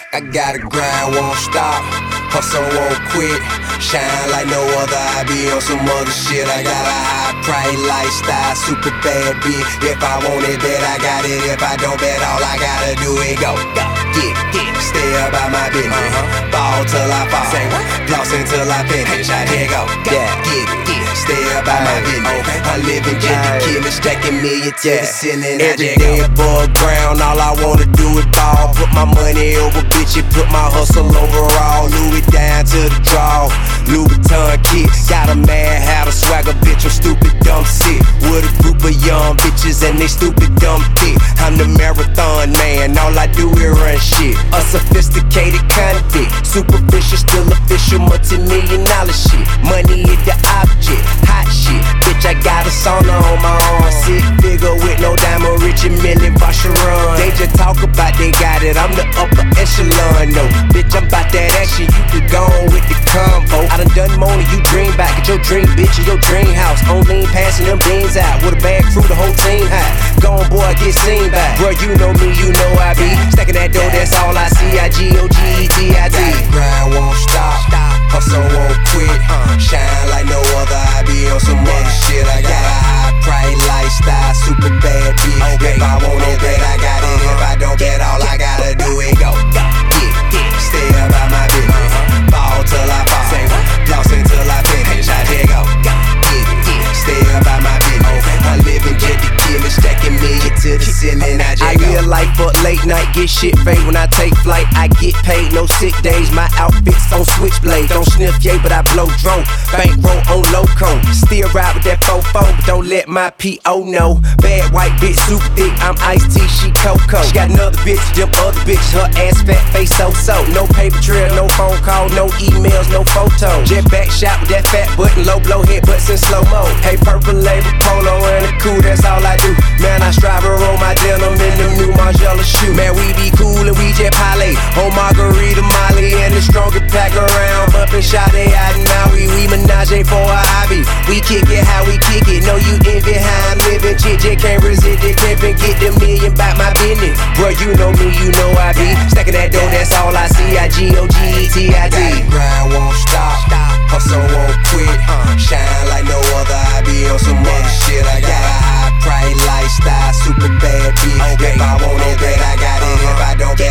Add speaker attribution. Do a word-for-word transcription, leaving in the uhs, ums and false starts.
Speaker 1: I gotta grind, won't stop, hustle won't quit. Shine like no other, I be on some other shit. I got a high price lifestyle, super bad bitch. If I want it, bet I got it. If I don't bet, all I gotta do is go, go, get, get, stay about my business. Uh-huh. Ball till I fall, say what? Floss until I finish. I here go, go, yeah, get it, get it, stay about my business. Okay. I live in jet the killer, stacking million to yeah. the ceiling. Every day above ground, all I wanna do is ball. Put my money over bitch, put my hustle overall. Louis down to the draw. Louis Vuitton kit, got a mad hat, a swagger bitch, I'm stupid dumb sick. With a group of young bitches and they stupid dumb thick. I'm the marathon man, all I do is run shit. A sophisticated convict, superficial, still official, multi-million dollar shit. Money is the object, hot shit. Bitch, I got a sauna on my arm. Six figure with no diamond, rich and million Vacheron. They just talk about they got it, I'm the upper echelon. No, bitch, I'm about that action, you can go on with the convo. I done done more than you dream back. Get your dream bitch in your dream house. On lean passing them beans out. With a bag crew, the whole team high. Gone boy, get seen back. Bro, you know me, you know I be stacking that dough, that's all I see. I G O G E T I D. Grind won't stop, hustle won't quit. Shine like no other, I be on some other shit. I got a high price lifestyle, super bad bitch. If I want it, bet I got it. If I don't bet, all I gotta do is go, get, get, stay about my business. Ball till I fall, floss until I finish. I dare go, get it, stay about my business. I live in jet the killer, stacking million to the ceiling. I, I real life but late night, get shit fade. When I take flight, I get paid, no sick days. My outfits on switchblade, don't sniff yay, but I blow drone. Bankroll on loco, still ride with that fofo, but don't let my P O know. Bad white bitch, super thick, I'm iced tea, she Coco. She got another bitch, them other bitches, her ass fat, face so-so. No paper trail, no phone call, no emails, no photos. Jet back shot with that fat button, low blow head butts in slow-mo. Hey, purple label, polo and a cool, that's all I do. Man, I strive to roll my denim in them new Margiela shoes. Man, we be cool and we jet parlay. Oh, Margarita, Molly, and the strongest pack around. Bumpin' Sade out and Maui, we menage for a hobby. We kick it how we kick it, know you envy how I'm living. Chick, just can't resist it, pimpin', get the million back my business. Bro, you know me, you know I be stacking that dough, that's all I see. I G O G E T I D. Grind won't stop, hustle won't quit. Shine like no other, I be on some other shit. I got a high price lifestyle, super bad bitch. If I want it, bet I got it. If I don't,